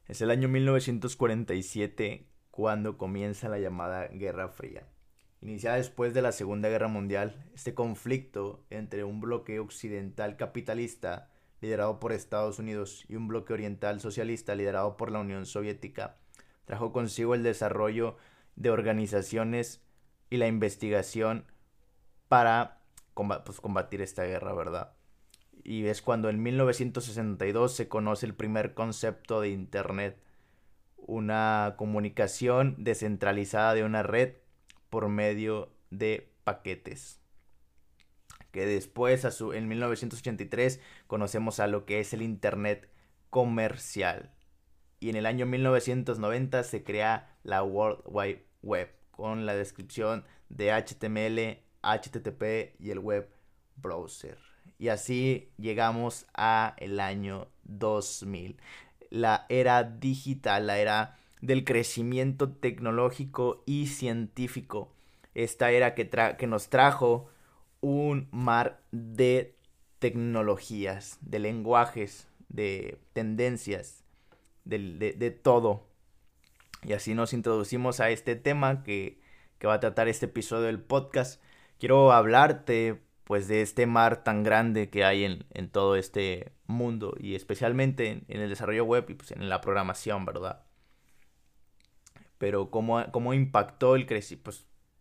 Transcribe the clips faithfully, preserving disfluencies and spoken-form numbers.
Es el año mil novecientos cuarenta y siete cuando comienza la llamada Guerra Fría. Iniciada después de la Segunda Guerra Mundial, este conflicto entre un bloque occidental capitalista liderado por Estados Unidos y un bloque oriental socialista liderado por la Unión Soviética trajo consigo el desarrollo de organizaciones y la investigación para pues, combatir esta guerra, ¿verdad? Y es cuando en mil novecientos sesenta y dos se conoce el primer concepto de Internet, una comunicación descentralizada de una red por medio de paquetes. Que después, a su, en mil novecientos ochenta y tres, conocemos a lo que es el Internet comercial. Y en el año mil novecientos noventa se crea la World Wide Web con la descripción de H T M L, H T T P y el web browser. Y así llegamos a el año dos mil, la era digital, la era del crecimiento tecnológico y científico. Esta era que, tra- que nos trajo un mar de tecnologías, de lenguajes, de tendencias, de, de, de todo. Y así nos introducimos a este tema que, que va a tratar este episodio del podcast. Quiero hablarte pues de este mar tan grande que hay en, en todo este mundo y especialmente en, en el desarrollo web y pues en la programación, ¿verdad? Pero cómo, cómo impactó el, creci pues,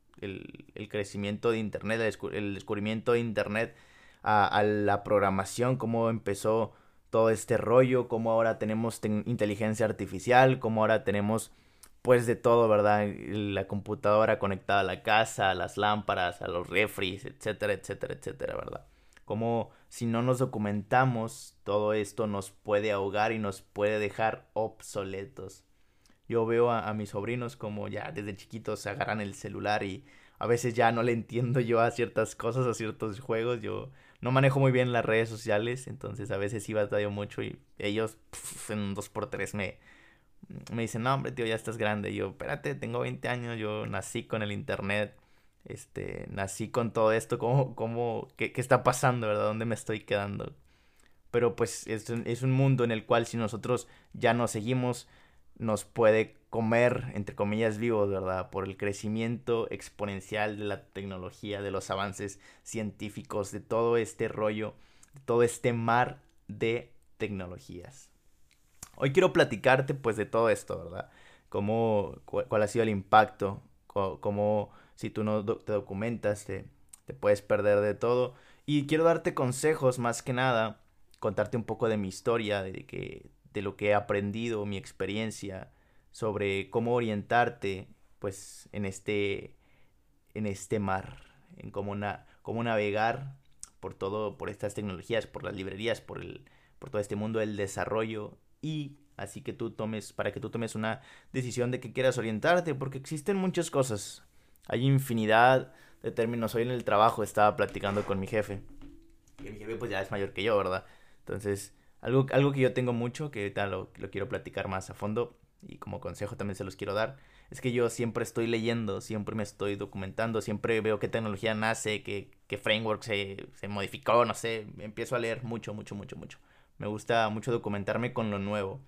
el, el crecimiento de Internet, el, descu el descubrimiento de Internet a, a, la programación, cómo empezó todo este rollo, cómo ahora tenemos inteligencia artificial, cómo ahora tenemos pues de todo, ¿verdad? La computadora conectada a la casa, a las lámparas, a los refris, etcétera, etcétera, etcétera, ¿verdad? Como si no nos documentamos, todo esto nos puede ahogar y nos puede dejar obsoletos. Yo veo a, a mis sobrinos como ya desde chiquitos se agarran el celular y a veces ya no le entiendo yo a ciertas cosas, a ciertos juegos. Yo no manejo muy bien las redes sociales, entonces a veces sí batallo mucho y ellos pf, en un dos por tres me, me dicen, no hombre tío, ya estás grande. Y yo, espérate, tengo veinte años, yo nací con el internet, este, nací con todo esto, ¿cómo, cómo, qué, qué está pasando, verdad? ¿Dónde me estoy quedando? Pero pues es un, es un mundo en el cual si nosotros ya no seguimos, nos puede comer, entre comillas, vivos, ¿verdad? Por el crecimiento exponencial de la tecnología, de los avances científicos, de todo este rollo, de todo este mar de tecnologías. Hoy quiero platicarte pues de todo esto, ¿verdad? Cómo, cu- cuál ha sido el impacto, cu- cómo si tú no do- te documentas te, te puedes perder de todo. Y quiero darte consejos más que nada, contarte un poco de mi historia, de, que, de lo que he aprendido, mi experiencia, sobre cómo orientarte pues en este, en este mar, en cómo, na- cómo navegar por todo, por estas tecnologías, por las librerías, por el, por todo este mundo del desarrollo y así que tú tomes, para que tú tomes una decisión de que quieras orientarte, porque existen muchas cosas, hay infinidad de términos. Hoy en el trabajo estaba platicando con mi jefe, y mi jefe pues ya es mayor que yo, ¿verdad? Entonces, algo, algo que yo tengo mucho, que ahorita lo, lo quiero platicar más a fondo, y como consejo también se los quiero dar, es que yo siempre estoy leyendo, siempre me estoy documentando, siempre veo qué tecnología nace, qué, qué framework se, se modificó, no sé, empiezo a leer mucho, mucho, mucho, mucho. Me gusta mucho documentarme con lo nuevo.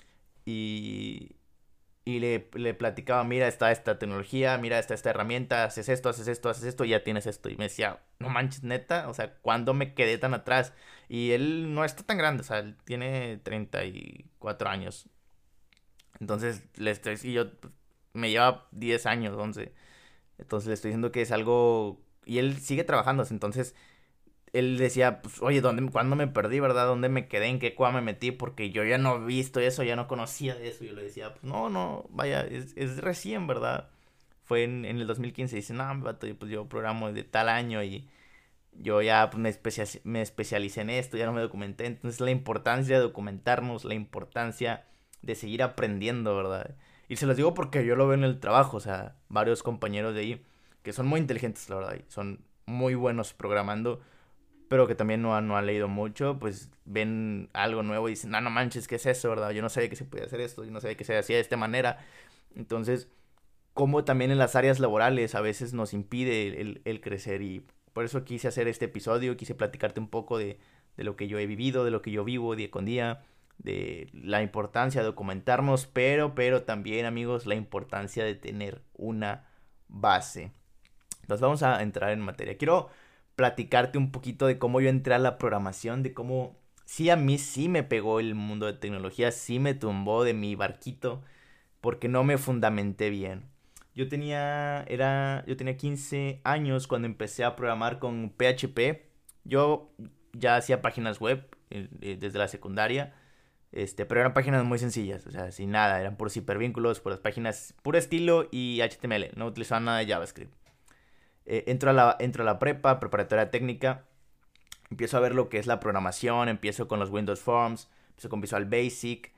Y, y le, le platicaba, mira, está esta tecnología, mira, está esta herramienta, haces esto, haces esto, haces esto, y ya tienes esto. Y me decía, no manches, neta, o sea, ¿cuándo me quedé tan atrás? Y él no está tan grande, o sea, él tiene treinta y cuatro años. Entonces, le estoy, y yo, pues, me lleva diez años, once. Entonces le estoy diciendo que es algo, y él sigue trabajando, entonces él decía, pues, oye, ¿dónde, cuándo me perdí, verdad? ¿Dónde me quedé? ¿En qué cueva me metí? Porque yo ya no he visto eso, ya no conocía de eso. Y yo le decía, pues no, no, vaya, es, es recién, ¿verdad? Fue en, en el dos mil quince. Y dice, no, vato, pues yo programo de tal año y yo ya pues, me, especia- me especialicé en esto, ya no me documenté. Entonces la importancia de documentarnos, la importancia de seguir aprendiendo, ¿verdad? Y se los digo porque yo lo veo en el trabajo, o sea, varios compañeros de ahí que son muy inteligentes, la verdad, y son muy buenos programando, pero que también no han, no han leído mucho, pues ven algo nuevo y dicen, no, no manches, ¿qué es eso, verdad? Yo no sabía que se podía hacer esto, yo no sabía que se hacía de esta manera. Entonces, como también en las áreas laborales a veces nos impide el, el, el crecer y por eso quise hacer este episodio, quise platicarte un poco de, de lo que yo he vivido, de lo que yo vivo día con día, de la importancia de documentarnos, pero, pero también, amigos, la importancia de tener una base. Entonces vamos a entrar en materia. Quiero platicarte un poquito de cómo yo entré a la programación, de cómo sí a mí sí me pegó el mundo de tecnología, sí me tumbó de mi barquito porque no me fundamenté bien. Yo tenía, era, yo tenía quince años cuando empecé a programar con P H P. Yo ya hacía páginas web eh, eh, desde la secundaria, este, pero eran páginas muy sencillas, o sea, sin nada, eran puros hipervínculos, puras páginas, puro estilo y H T M L, no utilizaban nada de JavaScript. Eh, entro, a la, entro a la prepa, preparatoria técnica, empiezo a ver lo que es la programación, empiezo con los Windows Forms, empiezo con Visual Basic,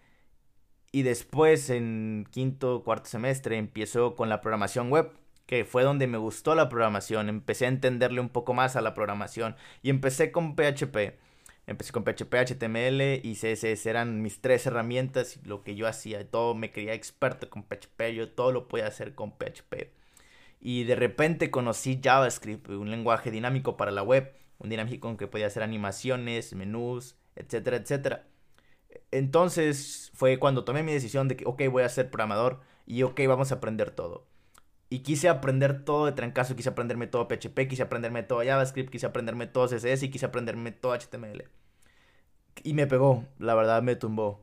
y después en quinto, cuarto semestre empiezo con la programación web, que fue donde me gustó la programación, empecé a entenderle un poco más a la programación y empecé con P H P. Empecé con P H P, H T M L y C S S, eran mis tres herramientas, lo que yo hacía, todo me creía experto con P H P, yo todo lo podía hacer con P H P. Y de repente conocí JavaScript, un lenguaje dinámico para la web, un dinámico que podía hacer animaciones, menús, etcétera, etcétera. Entonces fue cuando tomé mi decisión de que, ok, voy a ser programador y ok, vamos a aprender todo. Y quise aprender todo de trancazo, quise aprenderme todo P H P, quise aprenderme todo JavaScript, quise aprenderme todo C S S y quise aprenderme todo H T M L. Y me pegó, la verdad me tumbó.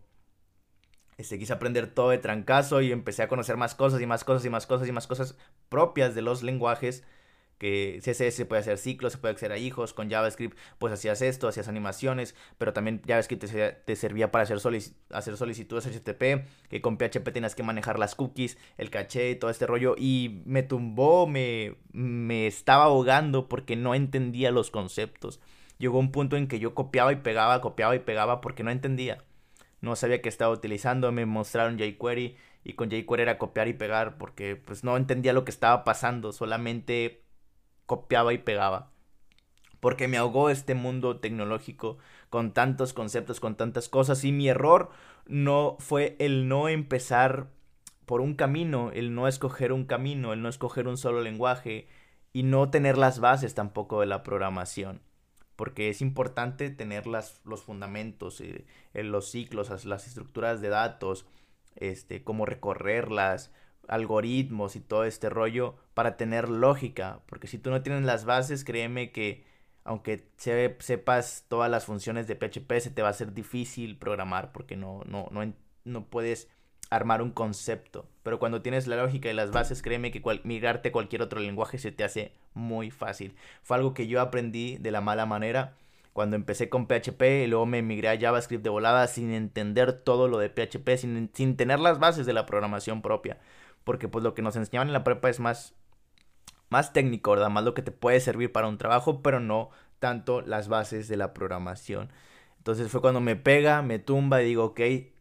Este, quise aprender todo de trancazo y empecé a conocer más cosas y más cosas y más cosas y más cosas propias de los lenguajes. Que C S S se puede hacer ciclos, se puede hacer a hijos, con JavaScript pues hacías esto, hacías animaciones, pero también JavaScript te, te servía para hacer, solic hacer solicitudes H T T P, que con P H P tenías que manejar las cookies, el caché, todo este rollo, y me tumbó, me, me estaba ahogando porque no entendía los conceptos. Llegó un punto en que yo copiaba y pegaba, copiaba y pegaba porque no entendía. No sabía qué estaba utilizando, me mostraron jQuery y con jQuery era copiar y pegar porque pues no entendía lo que estaba pasando, solamente copiaba y pegaba. Porque me ahogó este mundo tecnológico con tantos conceptos, con tantas cosas. Y mi error no fue el no empezar por un camino, el no escoger un camino, el no escoger un solo lenguaje y no tener las bases tampoco de la programación. Porque es importante tener las, los fundamentos, eh, los ciclos, las estructuras de datos, este, cómo recorrerlas, algoritmos y todo este rollo para tener lógica. Porque si tú no tienes las bases, créeme que aunque se, sepas todas las funciones de P H P, se te va a hacer difícil programar porque no, no, no, no puedes armar un concepto. Pero cuando tienes la lógica y las bases, créeme que cual, migrarte a cualquier otro lenguaje se te hace muy fácil. Fue algo que yo aprendí de la mala manera cuando empecé con P H P y luego me migré a JavaScript de volada sin entender todo lo de P H P, sin, sin tener las bases de la programación propia. Porque pues lo que nos enseñaban en la prepa es más, más técnico, ¿verdad? Más lo que te puede servir para un trabajo, pero no tanto las bases de la programación. Entonces fue cuando me pega, me tumba y digo, ok,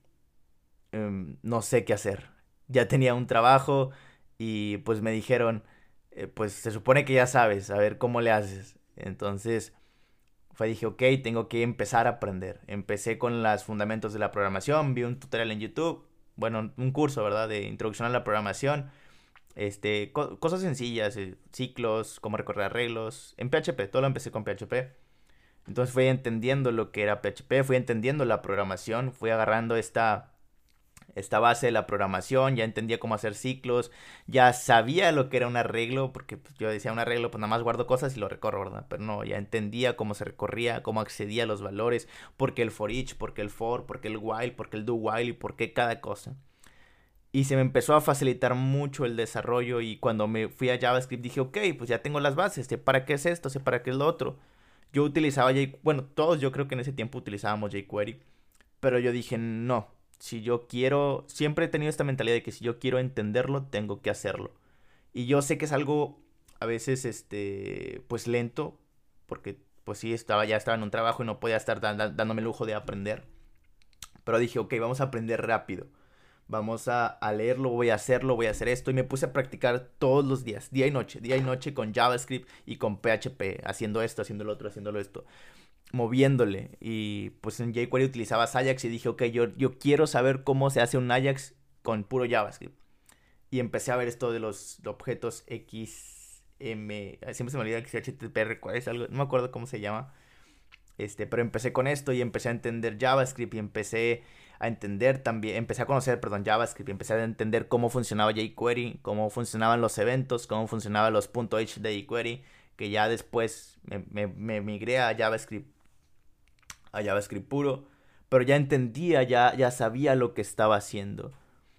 um, no sé qué hacer. Ya tenía un trabajo y pues me dijeron, eh, pues se supone que ya sabes, a ver cómo le haces. Entonces fue, dije, ok, tengo que empezar a aprender. Empecé con los fundamentos de la programación, vi un tutorial en YouTube, bueno, un curso, ¿verdad? De introducción a la programación. Este, co cosas sencillas, eh, ciclos, cómo recorrer arreglos. En P H P, todo lo empecé con P H P. Entonces fui entendiendo lo que era P H P, fui entendiendo la programación, fui agarrando esta, esta base de la programación, ya entendía cómo hacer ciclos, ya sabía lo que era un arreglo, porque pues, yo decía un arreglo, pues nada más guardo cosas y lo recorro, ¿verdad? Pero no, ya entendía cómo se recorría, cómo accedía a los valores, por qué el for each, por qué el for, por qué el while, por qué el do while y por qué cada cosa. Y se me empezó a facilitar mucho el desarrollo y cuando me fui a JavaScript dije, ok, pues ya tengo las bases, sé para qué es esto, sé para qué es lo otro. Yo utilizaba jQuery, bueno, todos yo creo que en ese tiempo utilizábamos jQuery, pero yo dije, no, si yo quiero, siempre he tenido esta mentalidad de que si yo quiero entenderlo, tengo que hacerlo. Y yo sé que es algo a veces, este, pues lento, porque pues sí, estaba, ya estaba en un trabajo y no podía estar dándome el lujo de aprender. Pero dije, ok, vamos a aprender rápido. Vamos a, a leerlo, voy a hacerlo, voy a hacer esto. Y me puse a practicar todos los días, día y noche, día y noche con JavaScript y con P H P, haciendo esto, haciendo lo otro, haciéndolo esto, moviéndole. Y pues en jQuery utilizaba Ajax y dije, ok, yo, yo quiero saber cómo se hace un Ajax con puro JavaScript. Y empecé a ver esto de los objetos X M, siempre se me olvida que es H T T P, es algo, no me acuerdo cómo se llama. Este, pero empecé con esto y empecé a entender JavaScript y empecé a entender también, empecé a conocer, perdón, JavaScript, empecé a entender cómo funcionaba jQuery, cómo funcionaban los eventos, cómo funcionaban los .h de jQuery, que ya después me, me, me migré a JavaScript, a JavaScript puro, pero ya entendía, ya, ya sabía lo que estaba haciendo.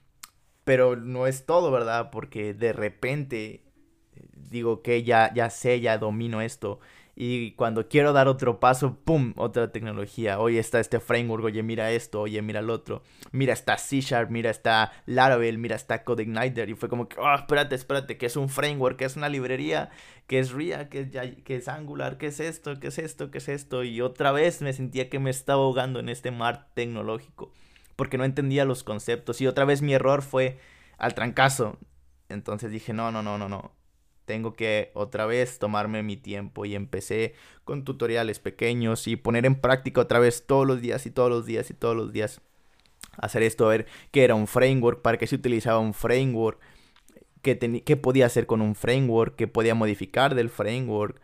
Pero no es todo, ¿verdad? Porque de repente digo que ya, ya sé, ya domino esto. Y cuando quiero dar otro paso, ¡pum! Otra tecnología. Oye, está este framework, oye, mira esto, oye, mira el otro. Mira, está C Sharp, mira, está Laravel, mira, está CodeIgniter. Y fue como que, oh, espérate, espérate, que es un framework, que es una librería, que es React, que es, ya- que es Angular, que es esto, que es esto, que es esto. Y otra vez me sentía que me estaba ahogando en este mar tecnológico. Porque no entendía los conceptos. Y otra vez mi error fue al trancazo. Entonces dije, no, no, no, no, no. Tengo que otra vez tomarme mi tiempo y empecé con tutoriales pequeños y poner en práctica otra vez todos los días y todos los días y todos los días. Hacer esto, a ver qué era un framework, para qué se utilizaba un framework, qué, teni- qué podía hacer con un framework, qué podía modificar del framework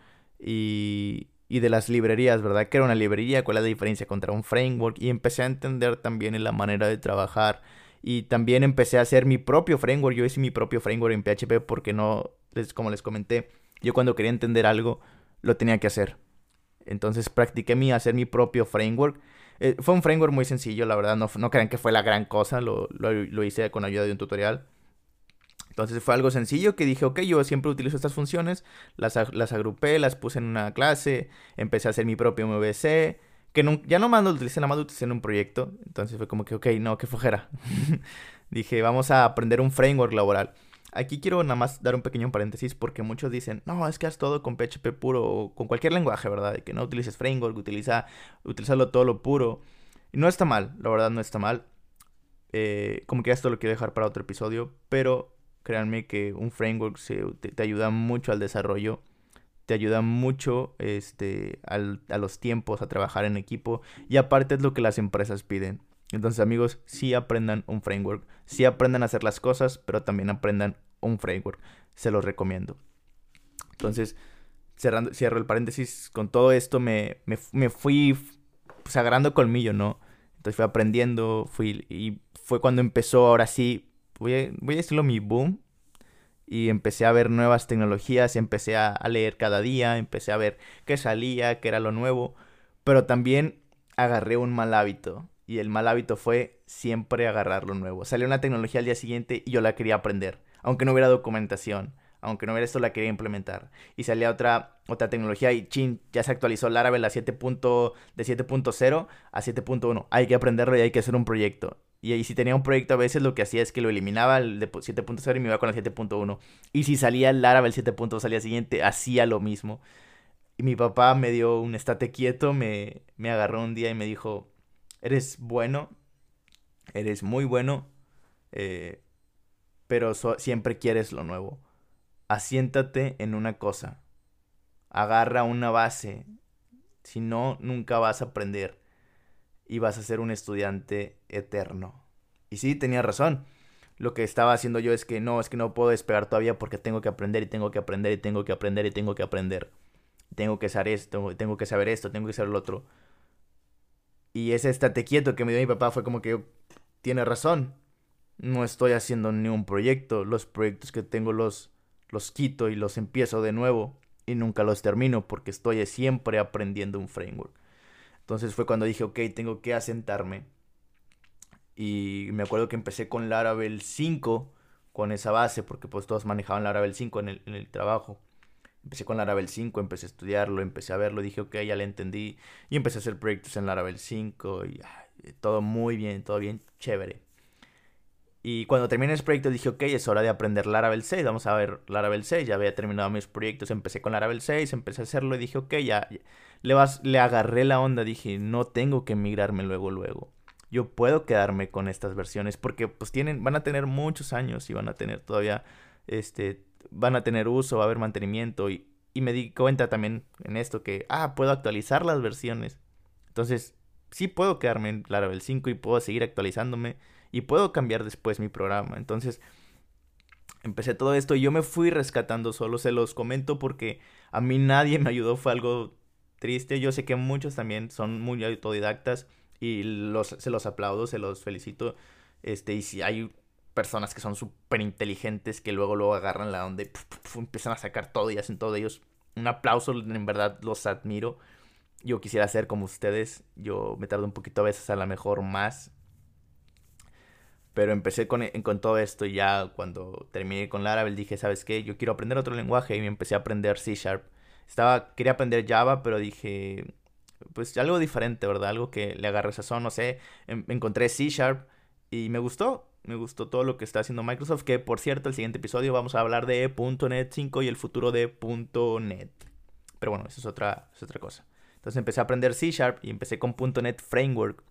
y, y de las librerías, ¿verdad? ¿Qué era una librería? ¿Cuál es la diferencia contra un framework? Y empecé a entender también en la manera de trabajar. Y también empecé a hacer mi propio framework. Yo hice mi propio framework en P H P porque no, les, como les comenté, yo cuando quería entender algo, lo tenía que hacer. Entonces practiqué mi hacer mi propio framework. Eh, fue un framework muy sencillo, la verdad. No, no crean que fue la gran cosa. Lo, lo, lo hice con ayuda de un tutorial. Entonces fue algo sencillo que dije, ok, yo siempre utilizo estas funciones, las, ag- las agrupé, las puse en una clase, empecé a hacer mi propio M V C, que nun- ya no más lo utilicé, nada más lo utilicé en un proyecto. Entonces fue como que, ok, no, qué flojera. Dije, vamos a aprender un framework laboral. Aquí quiero nada más dar un pequeño paréntesis porque muchos dicen, no, es que haz todo con P H P puro o con cualquier lenguaje, ¿verdad? De que no utilices framework, utiliza, utilízalo todo lo puro. Y no está mal, la verdad no está mal. Eh, como que esto lo quiero dejar para otro episodio, pero créanme que un framework se- te, te ayuda mucho al desarrollo, te ayuda mucho este, al- a los tiempos, a trabajar en equipo y aparte es lo que las empresas piden. Entonces amigos, sí aprendan un framework, sí aprendan a hacer las cosas, pero también aprendan un framework, se los recomiendo. Entonces, cerrando, cierro el paréntesis, con todo esto me, me, me fui pues, agarrando colmillo, ¿no? Entonces fui aprendiendo, fui, y fue cuando empezó, ahora sí, voy a, voy a decirlo mi boom, y empecé a ver nuevas tecnologías, empecé a, a leer cada día, empecé a ver qué salía, qué era lo nuevo, pero también agarré un mal hábito, y el mal hábito fue siempre agarrar lo nuevo. Salió una tecnología al día siguiente y yo la quería aprender, aunque no hubiera documentación, aunque no hubiera esto, la quería implementar. Y salía otra, otra tecnología y chin, ya se actualizó Laravel a siete punto, de siete punto cero a siete punto uno. Hay que aprenderlo y hay que hacer un proyecto. Y, y si tenía un proyecto a veces lo que hacía es que lo eliminaba el de siete punto cero y me iba con el siete punto uno. Y si salía el Laravel siete punto dos al día siguiente, hacía lo mismo. Y mi papá me dio un estate quieto, me, me agarró un día y me dijo, eres bueno, eres muy bueno, eh, pero so- siempre quieres lo nuevo. Asiéntate en una cosa, agarra una base, si no, nunca vas a aprender y vas a ser un estudiante eterno. Y sí, tenía razón. Lo que estaba haciendo yo es que no, es que no puedo despegar todavía porque tengo que aprender y tengo que aprender y tengo que aprender y tengo que aprender. Tengo que saber esto, tengo que saber esto, tengo que saber lo otro. Y ese estate quieto que me dio mi papá fue como que tiene razón. No estoy haciendo ni un proyecto. Los proyectos que tengo los, los quito y los empiezo de nuevo. Y nunca los termino porque estoy siempre aprendiendo un framework. Entonces fue cuando dije, ok, tengo que asentarme. Y me acuerdo que empecé con Laravel cinco, con esa base, porque pues todos manejaban Laravel cinco en el, en el trabajo. Empecé con Laravel cinco, empecé a estudiarlo, empecé a verlo, dije, ok, ya le entendí. Y empecé a hacer proyectos en Laravel cinco y ay, todo muy bien, todo bien chévere. Y cuando terminé ese proyecto dije, ok, es hora de aprender Laravel seis, vamos a ver Laravel seis, ya había terminado mis proyectos, empecé con Laravel seis, empecé a hacerlo y dije, ok, ya, ya. Le, vas, le agarré la onda, dije, no tengo que migrarme luego, luego. Yo puedo quedarme con estas versiones porque pues tienen, van a tener muchos años y van a tener todavía, este, van a tener uso, va a haber mantenimiento y, y me di cuenta también en esto que, ah, puedo actualizar las versiones. Entonces, sí puedo quedarme en Laravel cinco y puedo seguir actualizándome y puedo cambiar después mi programa. Entonces, empecé todo esto y yo me fui rescatando solo, se los comento porque a mí nadie me ayudó, fue algo triste. Yo sé que muchos también son muy autodidactas Y los, se los aplaudo, se los felicito. Este, y si hay personas que son súper inteligentes que luego luego agarran la onda y puf, puf, puf, empiezan a sacar todo y hacen todo de ellos. Un aplauso, en verdad los admiro. Yo quisiera ser como ustedes. Yo me tardo un poquito a veces, a lo mejor más. Pero empecé con, con todo esto y ya cuando terminé con Laravel dije, ¿sabes qué? Yo quiero aprender otro lenguaje y me empecé a aprender C Sharp. Estaba, quería aprender Java, pero dije, pues algo diferente, ¿verdad? Algo que le agarre sazón, no sé. En- encontré C Sharp y me gustó. Me gustó todo lo que está haciendo Microsoft, que por cierto, el siguiente episodio vamos a hablar de punto net cinco y el futuro de punto net. Pero bueno, eso es otra, es otra cosa. Entonces empecé a aprender C Sharp y empecé con punto net Framework.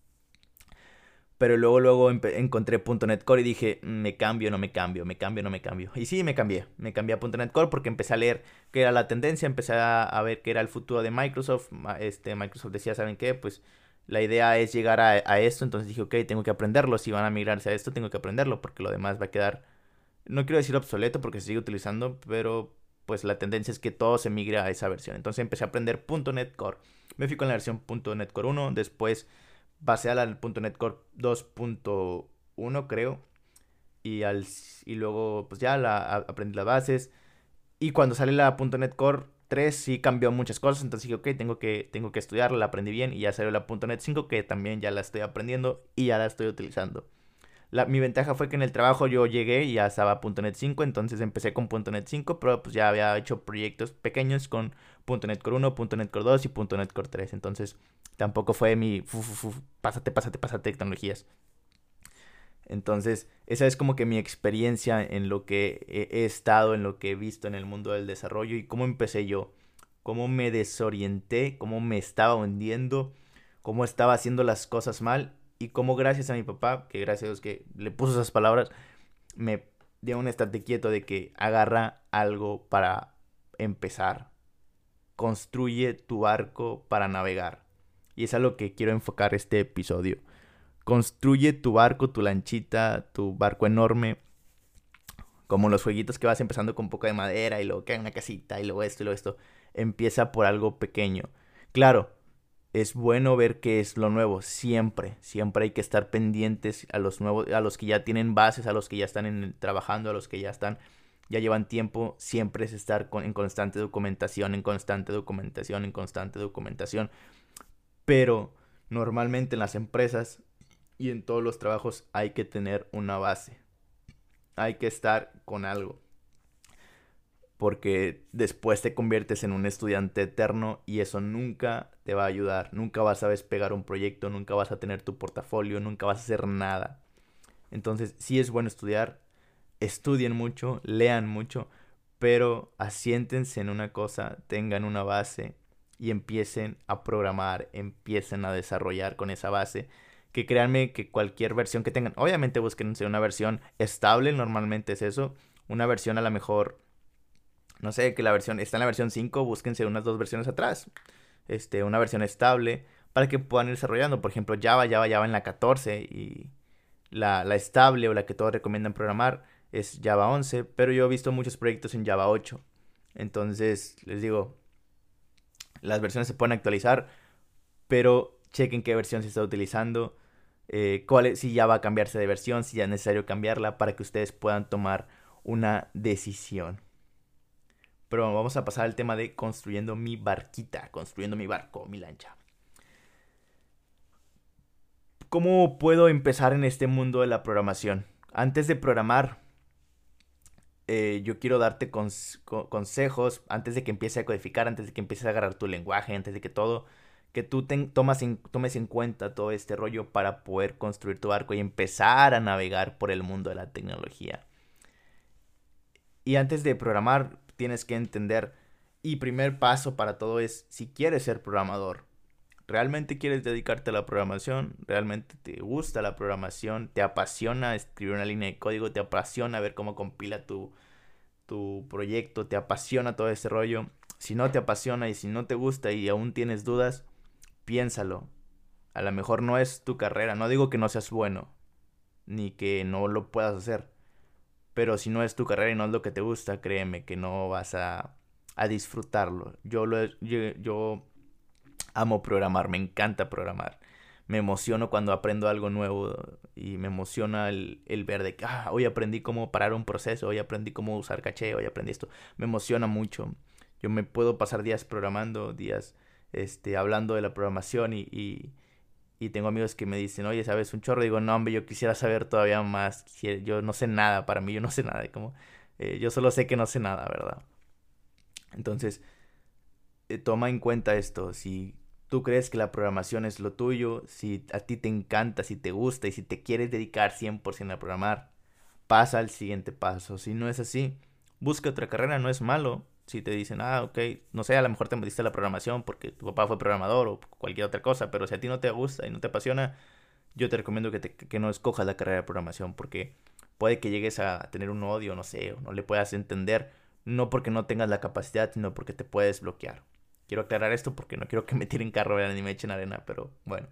Pero luego, luego encontré punto net Core y dije, me cambio, no me cambio, me cambio, no me cambio. Y sí, me cambié. Me cambié a punto net Core porque empecé a leer qué era la tendencia, empecé a, a ver qué era el futuro de Microsoft. Este, Microsoft decía, ¿saben qué? Pues la idea es llegar a, a esto. Entonces dije, ok, tengo que aprenderlo. Si van a migrarse a esto, tengo que aprenderlo porque lo demás va a quedar, no quiero decir obsoleto porque se sigue utilizando, pero pues la tendencia es que todo se migre a esa versión. Entonces empecé a aprender punto net Core. Me fui con la versión punto net Core uno, después pasé al punto net Core dos punto uno creo. Y, al, y luego pues ya la, a, aprendí las bases. Y cuando sale la punto net Core tres sí cambió muchas cosas. Entonces dije, ok, tengo que, tengo que estudiarla, la aprendí bien. Y ya salió la punto net cinco que también ya la estoy aprendiendo y ya la estoy utilizando. La, mi ventaja fue que en el trabajo yo llegué y ya estaba punto net cinco, entonces empecé con punto net cinco, pero pues ya había hecho proyectos pequeños con punto net Core uno, punto net Core dos y punto net Core tres, entonces tampoco fue mi fu, fu, fu, pásate, pásate, pásate tecnologías. Entonces, esa es como que mi experiencia en lo que he, he estado, en lo que he visto en el mundo del desarrollo y cómo empecé yo, cómo me desorienté, cómo me estaba hundiendo, cómo estaba haciendo las cosas mal y cómo gracias a mi papá, que gracias a Dios que le puso esas palabras, me dio un estate quieto de que agarra algo para empezar, construye tu barco para navegar. Y es a lo que quiero enfocar este episodio. Construye tu barco, tu lanchita, tu barco enorme. Como los jueguitos que vas empezando con un poco de madera y luego queda una casita y luego esto y luego esto. Empieza por algo pequeño. Claro, es bueno ver qué es lo nuevo. Siempre, siempre hay que estar pendientes a los nuevos, a los que ya tienen bases, a los que ya están en, trabajando, a los que ya están, ya llevan tiempo. Siempre es estar con, en constante documentación, en constante documentación, en constante documentación. Pero normalmente en las empresas y en todos los trabajos hay que tener una base. Hay que estar con algo. Porque después te conviertes en un estudiante eterno y eso nunca te va a ayudar. Nunca vas a despegar un proyecto, nunca vas a tener tu portafolio, nunca vas a hacer nada. Entonces, sí es bueno estudiar, estudien mucho, lean mucho, pero asiéntense en una cosa, tengan una base y empiecen a programar, empiecen a desarrollar con esa base. Que créanme que cualquier versión que tengan, obviamente búsquense una versión estable, normalmente es eso, una versión a lo mejor, no sé, que la versión está en la versión cinco, búsquense unas dos versiones atrás, este, una versión estable para que puedan ir desarrollando. Por ejemplo, Java, Java, Java en la catorce y la, la estable o la que todos recomiendan programar es Java once, pero yo he visto muchos proyectos en Java ocho. Entonces, les digo, las versiones se pueden actualizar, pero chequen qué versión se está utilizando, eh, cuál es, si ya va a cambiarse de versión, si ya es necesario cambiarla para que ustedes puedan tomar una decisión. Pero bueno, vamos a pasar al tema de construyendo mi barquita, construyendo mi barco, mi lancha. ¿Cómo puedo empezar en este mundo de la programación? Antes de programar, eh, yo quiero darte cons co consejos antes de que empieces a codificar, antes de que empieces a agarrar tu lenguaje, antes de que todo, que tú te, tomas en, tomes en cuenta todo este rollo para poder construir tu barco y empezar a navegar por el mundo de la tecnología. Y antes de programar, tienes que entender, y primer paso para todo es, si quieres ser programador, ¿realmente quieres dedicarte a la programación? ¿Realmente te gusta la programación? ¿Te apasiona escribir una línea de código? ¿Te apasiona ver cómo compila tu, tu proyecto? ¿Te apasiona todo ese rollo? Si no te apasiona y si no te gusta y aún tienes dudas, piénsalo. A lo mejor no es tu carrera. No digo que no seas bueno, ni que no lo puedas hacer. Pero si no es tu carrera y no es lo que te gusta, créeme que no vas a, a disfrutarlo. Yo, lo, yo, yo amo programar, me encanta programar. me emociono cuando aprendo algo nuevo y me emociona el, el ver de que ah, hoy aprendí cómo parar un proceso, hoy aprendí cómo usar caché, hoy aprendí esto. Me emociona mucho. Yo me puedo pasar días programando, días este, hablando de la programación y, y, y tengo amigos que me dicen, oye, ¿sabes un chorro? Digo, no, hombre, yo quisiera saber todavía más. Quisiera- Yo no sé nada, para mí yo no sé nada. Como, eh, yo solo sé que no sé nada, ¿verdad? Entonces, eh, toma en cuenta esto. Si tú crees que la programación es lo tuyo, si a ti te encanta, si te gusta y si te quieres dedicar cien por ciento a programar, pasa al siguiente paso. Si no es así, busca otra carrera, no es malo. Si te dicen, ah, ok, no sé, a lo mejor te metiste a la programación porque tu papá fue programador o cualquier otra cosa, pero si a ti no te gusta y no te apasiona, yo te recomiendo que, te- que no escojas la carrera de programación porque puede que llegues a tener un odio, no sé, o no le puedas entender, no porque no tengas la capacidad, sino porque te puedes bloquear. Quiero aclarar esto porque no quiero que me tiren carro ni me echen arena, pero bueno.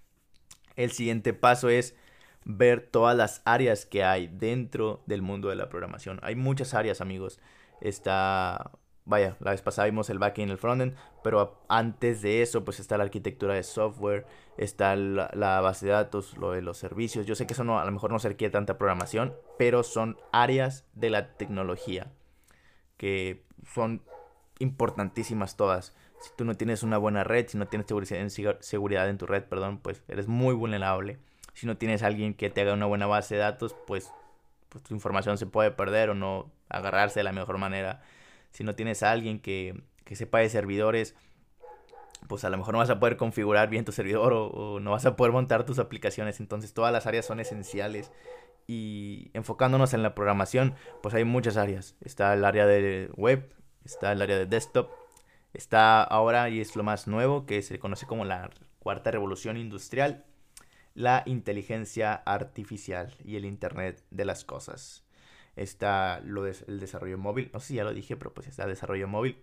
El siguiente paso es ver todas las áreas que hay dentro del mundo de la programación. Hay muchas áreas, amigos. Está, vaya, la vez pasada vimos el backend y el frontend, pero antes de eso, pues está la arquitectura de software, está la, la base de datos, lo de los servicios. Yo sé que eso no, a lo mejor no se requiere tanta programación, pero son áreas de la tecnología que son importantísimas todas. Si tú no tienes una buena red, si no tienes seguridad en tu red, perdón, pues eres muy vulnerable. Si no tienes alguien que te haga una buena base de datos, pues, pues tu información se puede perder o no agarrarse de la mejor manera. Si no tienes a alguien que, que sepa de servidores, pues a lo mejor no vas a poder configurar bien tu servidor o, o no vas a poder montar tus aplicaciones. Entonces todas las áreas son esenciales y enfocándonos en la programación, pues hay muchas áreas. Está el área de web, está el área de desktop, está ahora, y es lo más nuevo, que se conoce como la cuarta revolución industrial, la inteligencia artificial y el Internet de las cosas. Está lo de, el desarrollo móvil, no sé si ya lo dije, pero pues está el desarrollo móvil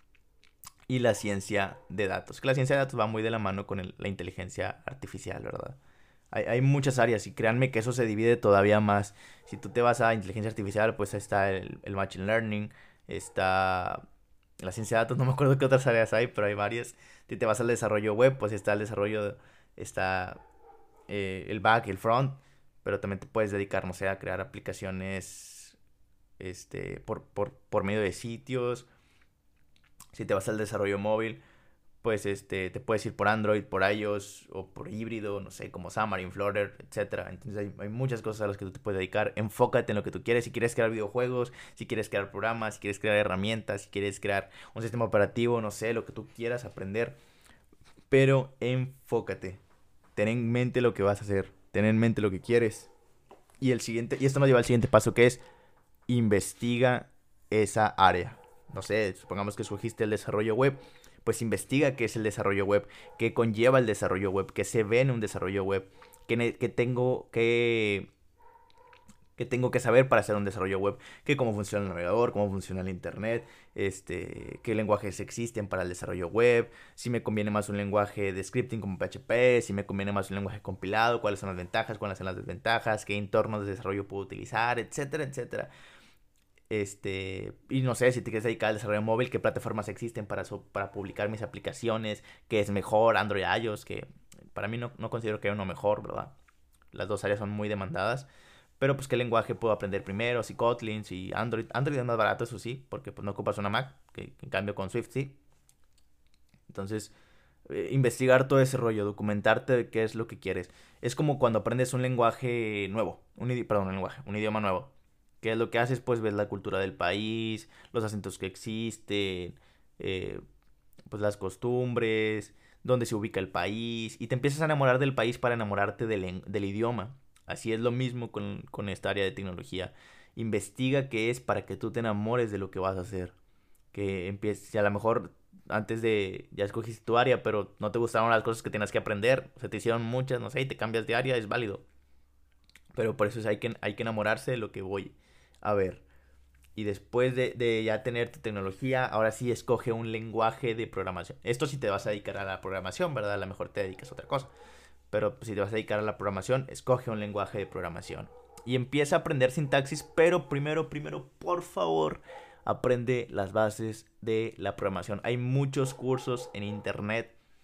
y la ciencia de datos. Que la ciencia de datos va muy de la mano con el- la inteligencia artificial, ¿verdad? Hay, hay muchas áreas y créanme que eso se divide todavía más. Si tú te vas a inteligencia artificial, pues ahí está el, el machine learning, está la ciencia de datos, no me acuerdo qué otras áreas hay, pero hay varias. Si te vas al desarrollo web, pues está el desarrollo, está eh, el back y el front, pero también te puedes dedicar, no sé, a crear aplicaciones este, por, por, por medio de sitios. Si te vas al desarrollo móvil, pues este, te puedes ir por Android, por iOS o por híbrido, no sé, como Xamarin, Flutter, etcétera. Entonces hay, hay muchas cosas a las que tú te puedes dedicar. Enfócate en lo que tú quieres. Si quieres crear videojuegos, si quieres crear programas, si quieres crear herramientas, si quieres crear un sistema operativo, no sé, lo que tú quieras aprender. Pero enfócate. Ten en mente lo que vas a hacer. Ten en mente lo que quieres. Y el siguiente, y esto nos lleva al siguiente paso que es investiga esa área. No sé, supongamos que escogiste el desarrollo web, pues investiga qué es el desarrollo web, qué conlleva el desarrollo web, qué se ve en un desarrollo web, qué, qué tengo que qué tengo que saber para hacer un desarrollo web, que cómo funciona el navegador, cómo funciona el internet, este, qué lenguajes existen para el desarrollo web, si me conviene más un lenguaje de scripting como P H P, si me conviene más un lenguaje compilado, cuáles son las ventajas, cuáles son las desventajas, qué entornos de desarrollo puedo utilizar, etcétera, etcétera. Este, y no sé, si te quieres dedicar al desarrollo móvil, qué plataformas existen para, so- para publicar mis aplicaciones, qué es mejor, Android, iOS, que para mí no, no considero que haya uno mejor, ¿verdad? Las dos áreas son muy demandadas. Pero pues qué lenguaje puedo aprender primero, si Kotlin, si Android. Android es más barato, eso sí, porque pues no ocupas una Mac, que en cambio con Swift sí. Entonces, eh, investigar todo ese rollo, documentarte de qué es lo que quieres. Es como cuando aprendes un lenguaje nuevo, un idi- perdón, un lenguaje, un idioma nuevo. ¿Qué es lo que haces? Pues ves la cultura del país, los acentos que existen, eh, pues las costumbres, dónde se ubica el país, y te empiezas a enamorar del país para enamorarte del, en- del idioma. Así es lo mismo con, con esta área de tecnología. Investiga qué es para que tú te enamores de lo que vas a hacer. Que empieces, si a lo mejor antes de, ya escogiste tu área, pero no te gustaron las cosas que tenías que aprender, o se te hicieron muchas, no sé, y te cambias de área, es válido. Pero por eso es hay que, hay que enamorarse de lo que voy a ver. Y después de, de ya tener tu tecnología, ahora sí escoge un lenguaje de programación. Esto si te vas a dedicar a la programación, ¿verdad? A lo mejor te dedicas a otra cosa. Pero si te vas a dedicar a la programación, escoge un lenguaje de programación. Y empieza a aprender sintaxis, pero primero, primero, por favor, aprende las bases de la programación. Hay muchos cursos en internet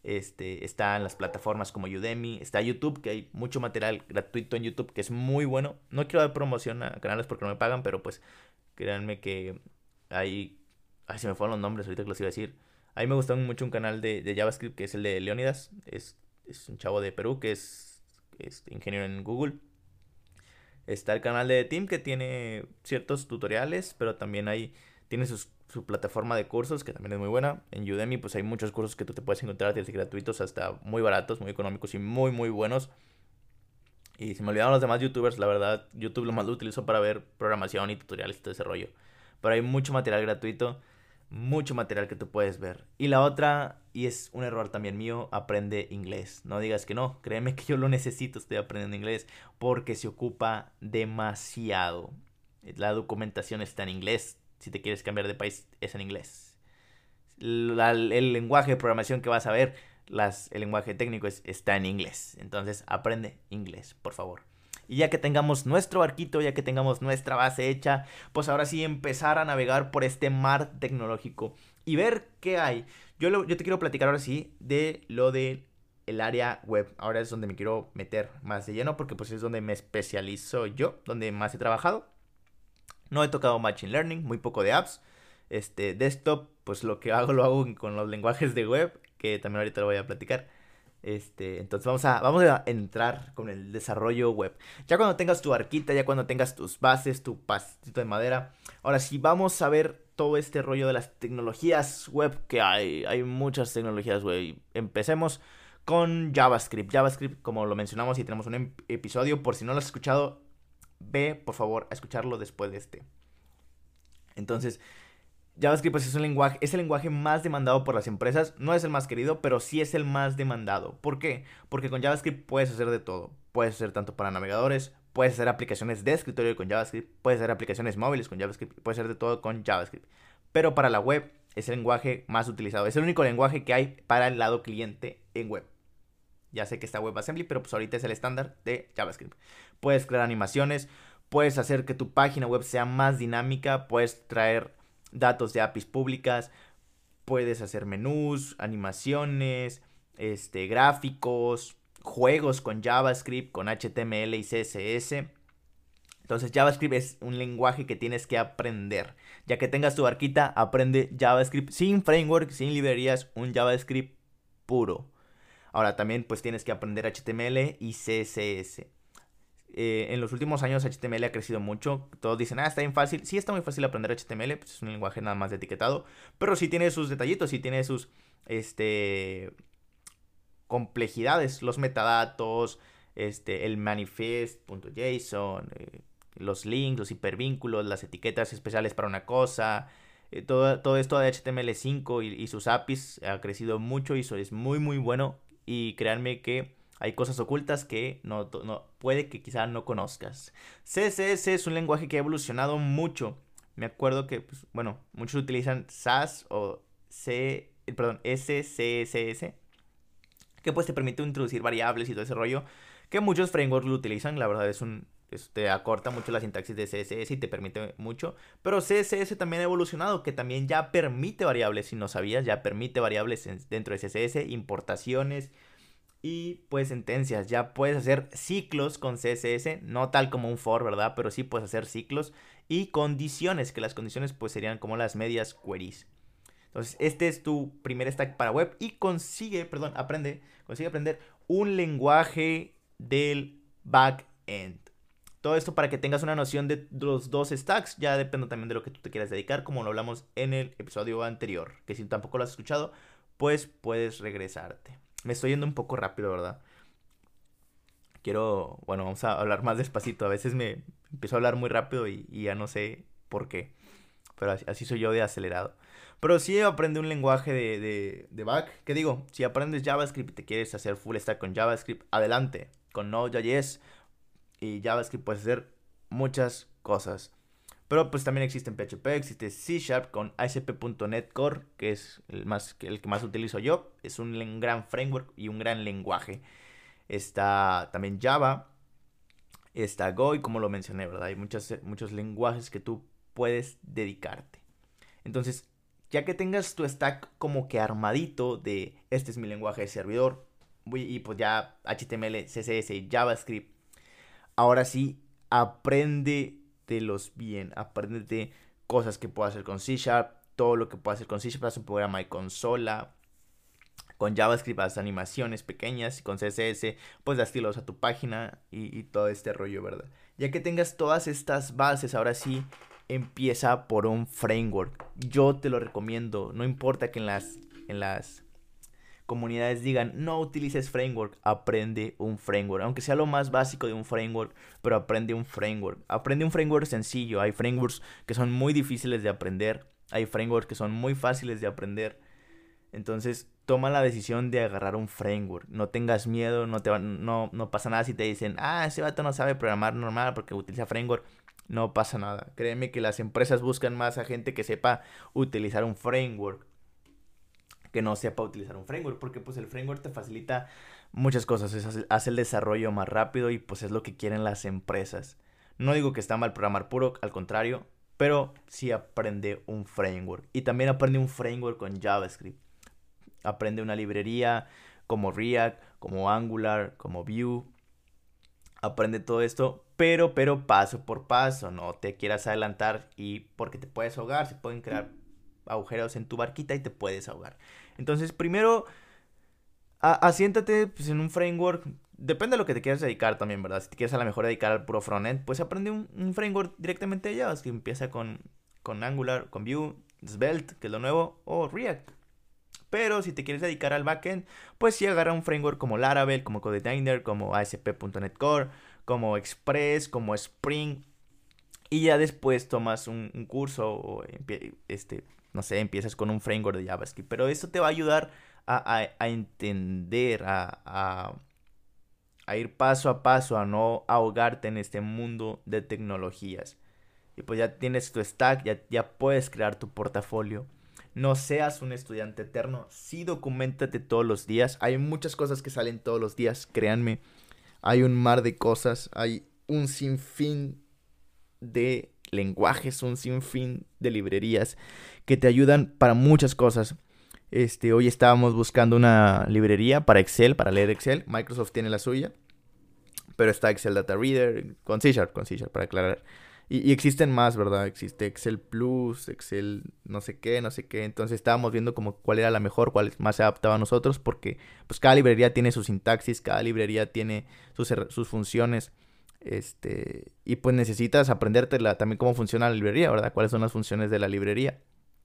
Este, está en las plataformas como Udemy, está YouTube, que hay mucho material gratuito en YouTube que es muy bueno. No quiero dar promoción a canales porque no me pagan, pero pues créanme que hay... Ay, se me fueron los nombres ahorita que los iba a decir. A mí me gusta mucho un canal de, de JavaScript que es el de Leonidas. Es, es un chavo de Perú que es, es ingeniero en Google. Está el canal de Tim que tiene ciertos tutoriales, pero también hay, tiene sus, su plataforma de cursos que también es muy buena. En Udemy pues hay muchos cursos que tú te puedes encontrar desde gratuitos hasta muy baratos, muy económicos y muy muy buenos. Y se me olvidaron los demás youtubers, la verdad YouTube lo más lo utilizo para ver programación y tutoriales y todo ese rollo. Pero hay mucho material gratuito, mucho material que tú puedes ver. Y la otra, y es un error también mío, aprende inglés. No digas que no, créeme que yo lo necesito, estoy aprendiendo inglés porque se ocupa demasiado. La documentación está en inglés. Si te quieres cambiar de país, es en inglés. La- el lenguaje de programación que vas a ver, las, el lenguaje técnico es, está en inglés. Entonces, aprende inglés, por favor. Y ya que tengamos nuestro barquito, ya que tengamos nuestra base hecha, pues ahora sí empezar a navegar por este mar tecnológico y ver qué hay. Yo, lo- yo te quiero platicar ahora sí de lo de el área web. Ahora es donde me quiero meter más de lleno porque pues es donde me especializo yo, donde más he trabajado. No he tocado Machine Learning, muy poco de apps. Este, desktop, pues lo que hago lo hago con los lenguajes de web, que también ahorita lo voy a platicar. Este, entonces vamos a, vamos a entrar con el desarrollo web. Ya cuando tengas tu arquita, ya cuando tengas tus bases, tu pastito de madera, ahora sí vamos a ver todo este rollo de las tecnologías web que hay. Hay muchas tecnologías web. Empecemos con JavaScript. JavaScript, como lo mencionamos y tenemos un em- episodio, por si no lo has escuchado, ve por favor a escucharlo después de este. Entonces, JavaScript pues, es un lenguaje, es el lenguaje más demandado por las empresas. No es el más querido, pero sí es el más demandado. ¿Por qué? Porque con JavaScript puedes hacer de todo. Puedes hacer tanto para navegadores, puedes hacer aplicaciones de escritorio con JavaScript, puedes hacer aplicaciones móviles con JavaScript, puedes hacer de todo con JavaScript. Pero para la web es el lenguaje más utilizado. Es el único lenguaje que hay para el lado cliente en web. Ya sé que está WebAssembly, pero pues ahorita es el estándar de JavaScript. Puedes crear animaciones, puedes hacer que tu página web sea más dinámica, puedes traer datos de A P Is públicas, puedes hacer menús, animaciones, este, gráficos, juegos con JavaScript, con H T M L y C S S. Entonces JavaScript es un lenguaje que tienes que aprender. Ya que tengas tu barquita, aprende JavaScript sin framework, sin librerías, un JavaScript puro. Ahora también pues tienes que aprender H T M L y C S S. Eh, en los últimos años H T M L ha crecido mucho. Todos dicen, ah, está bien fácil. Sí, está muy fácil aprender H T M L, pues es un lenguaje nada más de etiquetado. Pero sí tiene sus detallitos, sí tiene sus este, complejidades. Los metadatos, este, el manifest.json, eh, los links, los hipervínculos, las etiquetas especiales para una cosa. Eh, todo, todo esto de H T M L cinco y, y sus A P Is ha crecido mucho y eso es muy muy bueno. Y créanme que hay cosas ocultas que no, no puede que quizá no conozcas. C S S es un lenguaje que ha evolucionado mucho. Me acuerdo que, pues, bueno, muchos utilizan SAS o C, eh, perdón, S C S S, que pues te permite introducir variables y todo ese rollo, que muchos frameworks lo utilizan. La verdad es un, es- te acorta mucho la sintaxis de C S S y te permite mucho. Pero C S S también ha evolucionado, que también ya permite variables, si no sabías, ya permite variables en- dentro de C S S, importaciones y pues sentencias. Ya puedes hacer ciclos con C S S, no tal como un for, ¿verdad? Pero sí puedes hacer ciclos y condiciones, que las condiciones pues serían como las medias queries. Entonces, este es tu primer stack para web y consigue, perdón, aprende, consigue aprender un lenguaje del backend. Todo esto para que tengas una noción de los dos stacks, ya depende también de lo que tú te quieras dedicar, como lo hablamos en el episodio anterior, que si tampoco lo has escuchado, pues puedes regresarte. Me estoy yendo un poco rápido, ¿verdad? Quiero, bueno, vamos a hablar más despacito. A veces me empiezo a hablar muy rápido y, y ya no sé por qué. Pero así, así soy yo de acelerado. Pero si aprende un lenguaje de, de, de back, ¿qué digo? Si aprendes JavaScript y te quieres hacer full stack con JavaScript, adelante. Con Node.js y JavaScript puedes hacer muchas cosas. Pero pues también existen P H P, existe C Sharp con A S P punto net Core, que es el, más, el que más utilizo yo. Es un gran framework y un gran lenguaje. Está también Java, está Go y como lo mencioné, ¿verdad? Hay muchos, muchos lenguajes que tú puedes dedicarte. Entonces, Ya que tengas tu stack como que armadito de este es mi lenguaje de servidor, y pues ya H T M L, C S S, JavaScript, ahora sí, aprende de los bien, aprende de cosas que puedo hacer con C Sharp, todo lo que puedo hacer con C Sharp, haz un programa de consola, con JavaScript haz animaciones pequeñas, y con C S S pues das estilos a tu página y, y todo este rollo, ¿verdad? Ya que tengas todas estas bases, ahora sí, empieza por un framework. Yo te lo recomiendo, no importa que en las, en las comunidades digan no utilices framework, aprende un framework, aunque sea lo más básico de un framework, pero aprende un framework, aprende un framework sencillo. Hay frameworks que son muy difíciles de aprender, hay frameworks que son muy fáciles de aprender, entonces toma la decisión de agarrar un framework, no tengas miedo, no, te va, no, no pasa nada si te dicen ah, ese vato no sabe programar normal porque utiliza framework. No pasa nada, créeme que las empresas buscan más a gente que sepa utilizar un framework que no sepa utilizar un framework, porque pues el framework te facilita muchas cosas, es, hace el desarrollo más rápido y pues es lo que quieren las empresas. No digo que está mal programar puro, al contrario, pero sí aprende un framework. Y también aprende un framework con JavaScript. Aprende una librería como React, como Angular, como Vue. Aprende todo esto, pero, pero paso por paso, no te quieras adelantar y porque te puedes ahogar, se pueden crear agujeros en tu barquita y te puedes ahogar. Entonces, primero, a, asiéntate pues, en un framework. Depende de lo que te quieras dedicar también, ¿verdad? Si te quieres a lo mejor dedicar al puro frontend, pues aprende un, un framework directamente de Java, que empieza con, con Angular, con Vue, Svelte, que es lo nuevo, o React. Pero si te quieres dedicar al backend, pues sí agarra un framework como Laravel, como CodeDigner, como A S P punto net Core, como Express, como Spring. Y ya después tomas un, un curso o este, no sé, empiezas con un framework de JavaScript. Pero esto te va a ayudar a, a, a entender, a, a, a ir paso a paso, a no ahogarte en este mundo de tecnologías. Y pues ya tienes tu stack, ya, ya puedes crear tu portafolio. No seas un estudiante eterno, sí documentate todos los días. Hay muchas cosas que salen todos los días, créanme. Hay un mar de cosas, hay un sinfín de lenguajes, un sinfín de librerías que te ayudan para muchas cosas. Este, hoy estábamos buscando una librería para Excel, para leer Excel. Microsoft tiene la suya, pero está Excel Data Reader con C Sharp, con C Sharp para aclarar. Y, y existen más, ¿verdad? Existe Excel Plus, Excel no sé qué, no sé qué. Entonces estábamos viendo como cuál era la mejor, cuál más se adaptaba a nosotros, porque pues cada librería tiene su sintaxis, cada librería tiene sus, sus funciones. Este, y pues necesitas aprenderte la, también cómo funciona la librería, ¿verdad? Cuáles son las funciones de la librería.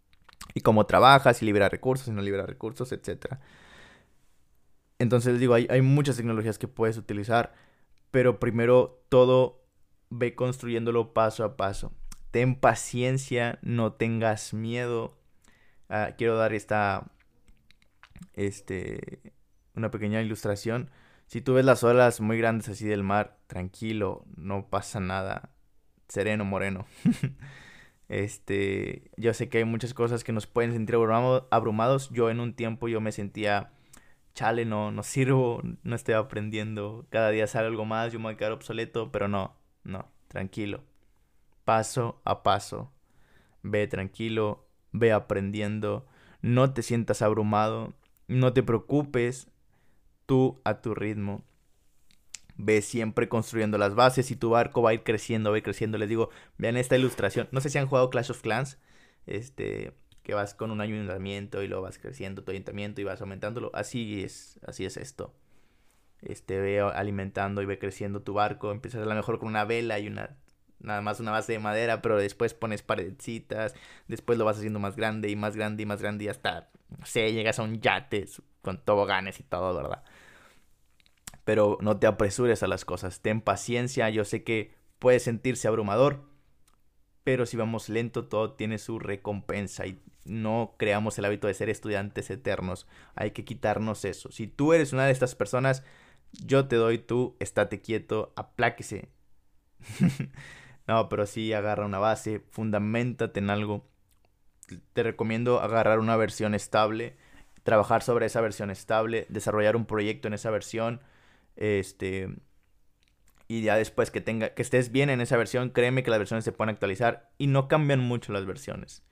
Y cómo trabaja, si libera recursos, si no libera recursos, etcétera. Entonces les digo, hay, hay muchas tecnologías que puedes utilizar, pero primero todo ve construyéndolo paso a paso. Ten paciencia, no tengas miedo. Uh, quiero dar esta, este, una pequeña ilustración. Si tú ves las olas muy grandes así del mar, tranquilo, no pasa nada. Sereno, moreno. Este, yo sé que hay muchas cosas que nos pueden sentir abrumados. Yo en un tiempo yo me sentía, chale, no, no sirvo, no estoy aprendiendo. Cada día sale algo más, yo me voy a quedar obsoleto, pero no, no, tranquilo. Paso a paso. Ve tranquilo, ve aprendiendo. No te sientas abrumado, no te preocupes, tú a tu ritmo. Ve siempre construyendo las bases y tu barco va a ir creciendo, va a ir creciendo. Les digo, vean esta ilustración. No sé si han jugado Clash of Clans. Este, que vas con un ayuntamiento y lo vas creciendo tu ayuntamiento y vas aumentándolo. Así es, así es esto. Este, ve alimentando y ve creciendo tu barco. Empiezas a lo mejor con una vela y una, nada más una base de madera, pero después pones paredcitas. Después lo vas haciendo más grande y más grande y más grande y hasta, no sé, llegas a un yate con toboganes y todo, ¿verdad? Pero no te apresures a las cosas, ten paciencia, yo sé que puede sentirse abrumador, pero si vamos lento todo tiene su recompensa y no creamos el hábito de ser estudiantes eternos, hay que quitarnos eso. Si tú eres una de estas personas, yo te doy tú, estate quieto, apláquese. No, pero sí agarra una base, fundamentate en algo. Te recomiendo agarrar una versión estable, trabajar sobre esa versión estable, desarrollar un proyecto en esa versión. Este, y ya después que tenga, que estés bien en esa versión, créeme que las versiones se pueden actualizar y no cambian mucho las versiones.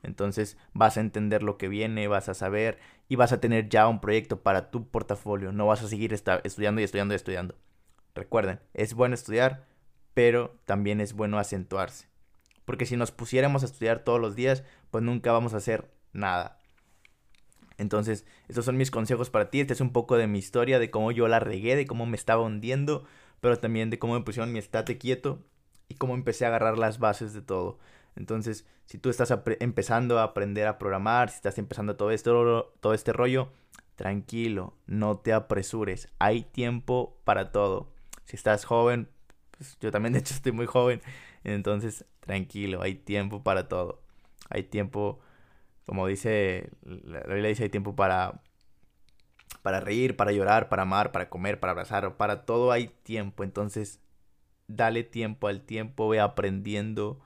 Entonces vas a entender lo que viene, vas a saber y vas a tener ya un proyecto para tu portafolio. No vas a seguir esta- estudiando y estudiando y estudiando. Recuerden, es bueno estudiar, pero también es bueno acentuarse. Porque si nos pusiéramos a estudiar todos los días, pues nunca vamos a hacer nada. Entonces, estos son mis consejos para ti. Este es un poco de mi historia, de cómo yo la regué, de cómo me estaba hundiendo, pero también de cómo me pusieron mi estate quieto y cómo empecé a agarrar las bases de todo. Entonces, si tú estás empezando a aprender a programar, si estás empezando todo esto, todo este rollo, tranquilo, no te apresures. Hay tiempo para todo. Si estás joven, pues yo también de hecho estoy muy joven. Entonces, tranquilo, hay tiempo para todo. Hay tiempo, como dice, la Biblia dice, hay tiempo para, para reír, para llorar, para amar, para comer, para abrazar, para todo hay tiempo. Entonces, dale tiempo al tiempo, ve aprendiendo,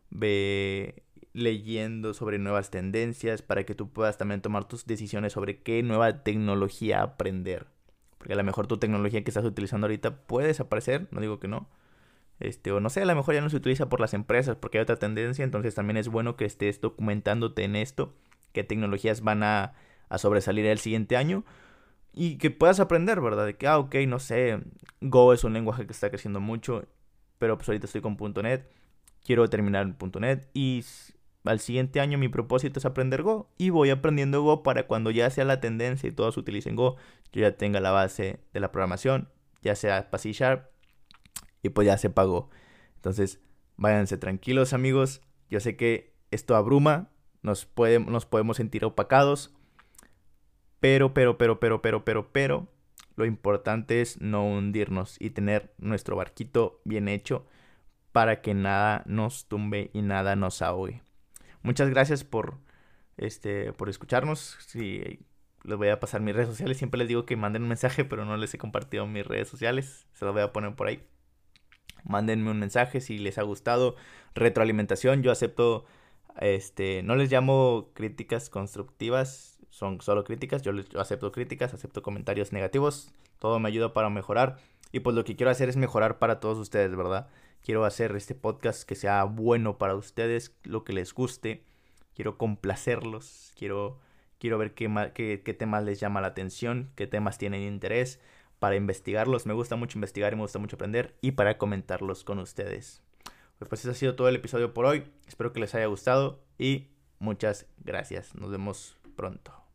ve leyendo sobre nuevas tendencias para que tú puedas también tomar tus decisiones sobre qué nueva tecnología aprender. Porque a lo mejor tu tecnología que estás utilizando ahorita puede desaparecer, no digo que no. Este, o no sé, a lo mejor ya no se utiliza por las empresas porque hay otra tendencia, entonces también es bueno que estés documentándote en esto, qué tecnologías van a, a sobresalir el siguiente año y que puedas aprender, ¿verdad? De que, ah, ok, no sé, Go es un lenguaje que está creciendo mucho, pero pues ahorita estoy con punto net, quiero terminar en punto net y al siguiente año mi propósito es aprender Go y voy aprendiendo Go para cuando ya sea la tendencia y todos utilicen Go, yo ya tenga la base de la programación, ya sea para C Sharp y pues ya se pagó. Entonces, váyanse tranquilos, amigos. Yo sé que esto abruma, nos, puede, nos podemos sentir opacados, pero, pero, pero, pero, pero, pero, pero, lo importante es no hundirnos y tener nuestro barquito bien hecho para que nada nos tumbe y nada nos ahogue. Muchas gracias por, este, por escucharnos. Sí, les voy a pasar mis redes sociales. Siempre les digo que manden un mensaje, pero no les he compartido mis redes sociales. Se los voy a poner por ahí. Mándenme un mensaje si les ha gustado. Retroalimentación, yo acepto, este, no les llamo críticas constructivas, son solo críticas. Yo, les, yo acepto críticas, acepto comentarios negativos. Todo me ayuda para mejorar. Y pues lo que quiero hacer es mejorar para todos ustedes, ¿verdad? Quiero hacer este podcast que sea bueno para ustedes, lo que les guste. Quiero complacerlos. Quiero, quiero ver qué, qué, qué temas les llama la atención, qué temas tienen interés para investigarlos. Me gusta mucho investigar y me gusta mucho aprender y para comentarlos con ustedes. Pues ese ha sido todo el episodio por hoy. Espero que les haya gustado y muchas gracias. Nos vemos pronto.